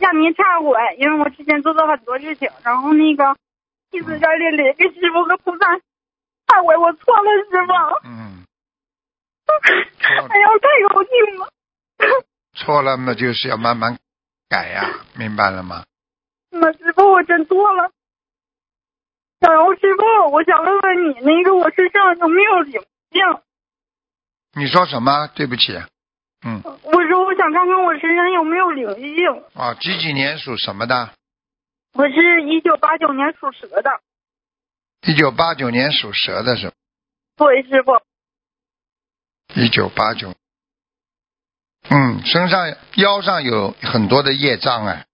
向您忏悔，因为我之前做了很多事情，然后那个一直在这里给师傅和菩萨忏悔，我错了，师傅。哎呀，太高兴了。 错了嘛，就是要慢慢改呀，明白了吗？ 师傅，我真错了。然后师傅，我想问问你，那个我身上有没有灵性？ 你说什么？对不起。 我说我想看看我身上有没有灵性。 啊，几年属什么的？ 我是1989年属蛇的。 1989年属蛇的是吧？ 对，师傅。 1989。身上腰上有很多的业障啊。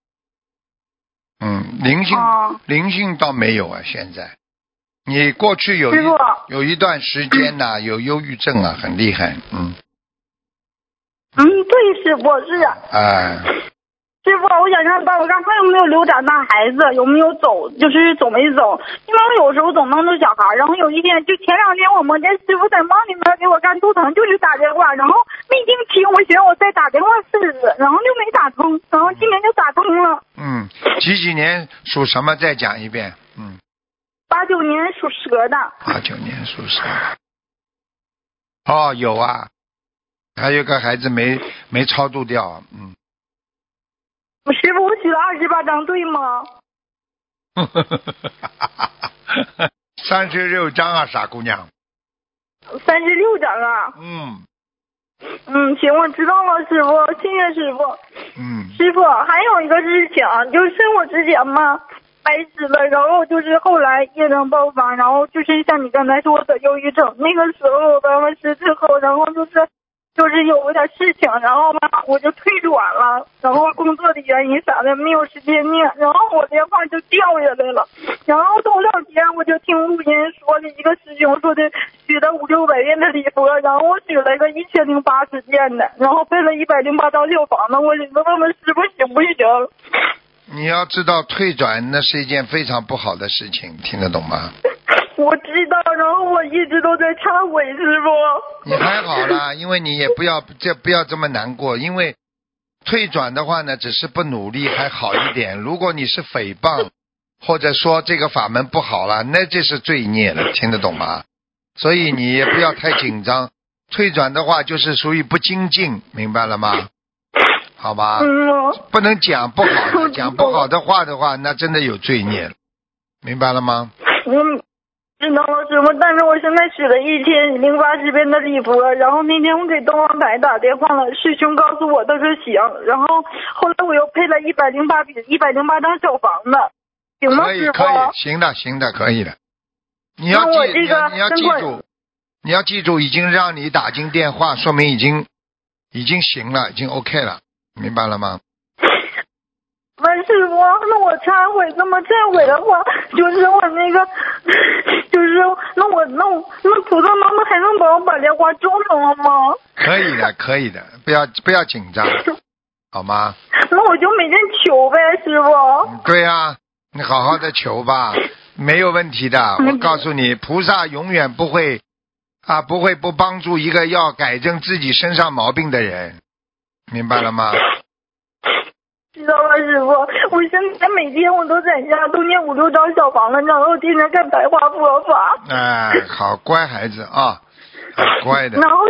灵性倒没有啊。现在你过去有一段时间呢，有忧郁症啊，很厉害。 对，师傅是。师傅，我想看我看有没有流产大孩子，有没有走，就是走没走？因为我有时候总弄着小孩，然后有一天就前2天我梦见师傅在梦里面给我看图腾，就是打电话，然后没听清，我寻思我再打电话试试，然后就没打通，然后今天就打通了。 几年属什么？再讲一遍。 89年属蛇的。 89年属蛇的。有啊，还有个孩子没超度掉。 师傅，我许了28张，对吗 ？36张啊，傻姑娘。 36张啊。行，我知道了，师傅，谢谢师傅。师傅，还有一个事情，就是我之前嘛白死了，然后就是后来业障爆发，然后就是像你刚才说的忧郁症，那个时候我刚完事之后，然后就是有点事情，然后嘛我就退转了，然后工作的原因啥的没有时间念，然后我电话就掉下来了，然后头2天我就听录音说的一个师兄说的许了500-600遍的礼佛，然后我许了一个1080遍的，然后配了108张小房子，我寻思问问师傅行不行？ 你要知道退转那是一件非常不好的事情，听得懂吗？ 我知道，然后我一直都在忏悔，师傅。 你还好啦，因为你也不要这么难过，因为退转的话呢，只是不努力还好一点。如果你是诽谤，或者说这个法门不好了，那这是罪孽了，听得懂吗？所以你也不要太紧张。退转的话就是属于不精进，明白了吗？好吧，不能讲不好的，讲不好的话的话，那真的有罪孽了，明白了吗？ 知道了，师傅，但是我现在许了1080遍的礼佛，然后那天我给东方台打电话了，师兄告诉我都是行，然后后来我又配了108张小房子，行吗，师傅？ 可以，行的，可以的。你要记住，已经让你打进电话，说明已经行了，已经 OK 了，明白了吗？ 师傅，那我忏悔，那么忏悔的话，就是我那个，就是那菩萨妈妈还能帮我把莲花种上了吗？ 可以的，不要紧张，好吗？ 那我就每天求呗，师傅。 对啊，你好好的求吧，没有问题的。我告诉你，菩萨永远不会不帮助一个要改正自己身上毛病的人，明白了吗？ 知道了，师傅。我现在每天我都在家都念5-6张小房子，然后天天看白话佛法。 好乖孩子啊，好乖的。 然后